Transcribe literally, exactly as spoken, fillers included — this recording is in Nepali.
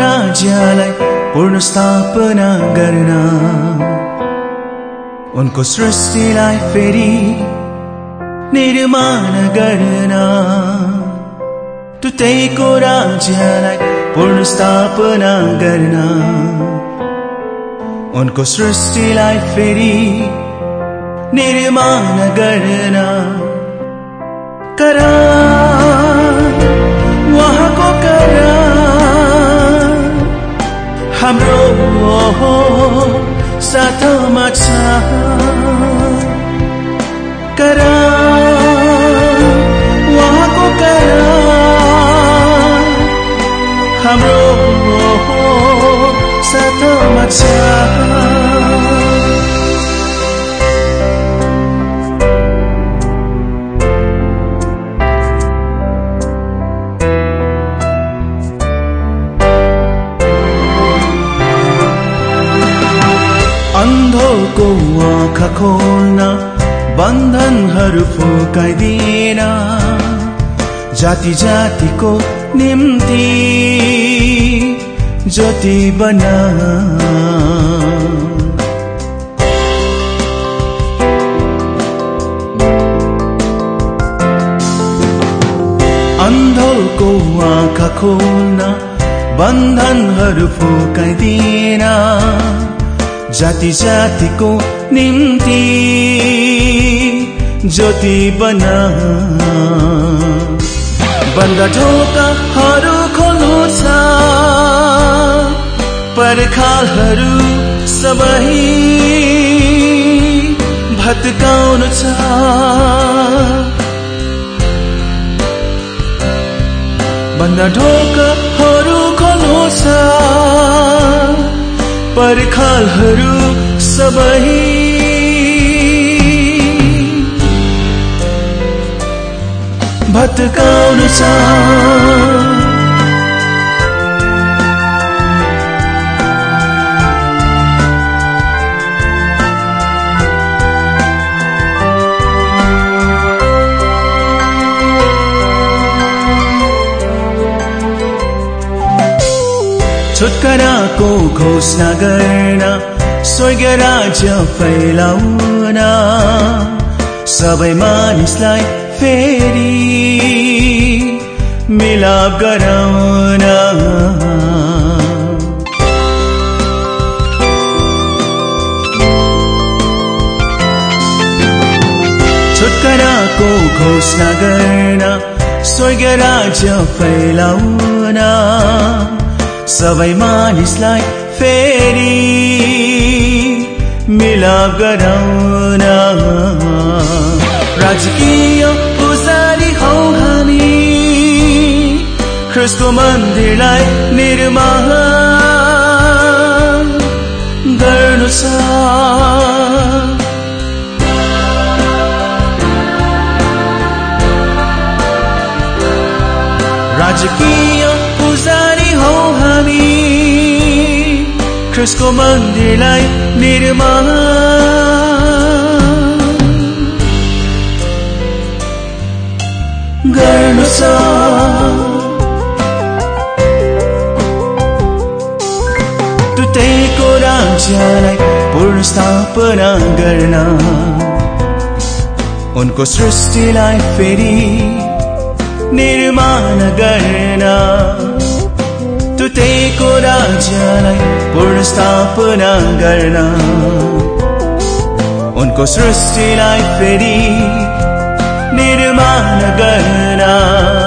राज्यलाई पूर्ण स्थापना गर्न, उनको सृष्टिलाई फेरि निर्माण गर्न, तुतैको राज्यलाई पूर्ण स्थापना गर्न, उनको सृष्टिलाई फेरि निर्माण गर्न। करा उहाँको करा हाम्रो साथमा छ, करा उहाँको करा हाम्रो साथमा छ। अन्धोको आँखा खोल्न, बन्धनहरू फुकाइदिन, जाति जातिको निम्ति ज्योति बना। अन्धोको आँखा खोल्न, बन्धनहरू फुकाइदिन, जाति जातिको निम्ति ज्योति बना। बन्द ढोकाहरू खोल्नु छ, पर्खालहरू सबै भत्काउनु छ। बन्द ढोकाहरू खोल्नु छ, पर्खालहरू सबै भत्काउनु छ। छुटकाराको घोषणा गर्न, स्वर्ग राज्य फैलाउन, सबै मानिसलाई फेरि मिलाप गराउन। छुटकाराको घोषणा गर्न, स्वर्ग राज्य फैलाउन, सबै मानिसलाई फेरि मिलाप गराउन। राजकीय पुजारी हौ हामी, ख्रिस्टको मन्दिरलाई निर्माण गर्नु छ। राजकीय पुजारी हौ हामी, ख्रिस्टको मन्दिरलाई निर्माण गर्नु छ। तुतैको राज्यलाई पूर्ण स्थापना गर्न, उनको सृष्टिलाई फेरि निर्माण गर्न, तुतैको राज्यलाई पूर्ण स्थापना गर्न, उनको सृष्टिलाई फेरि निर्माण गर्न।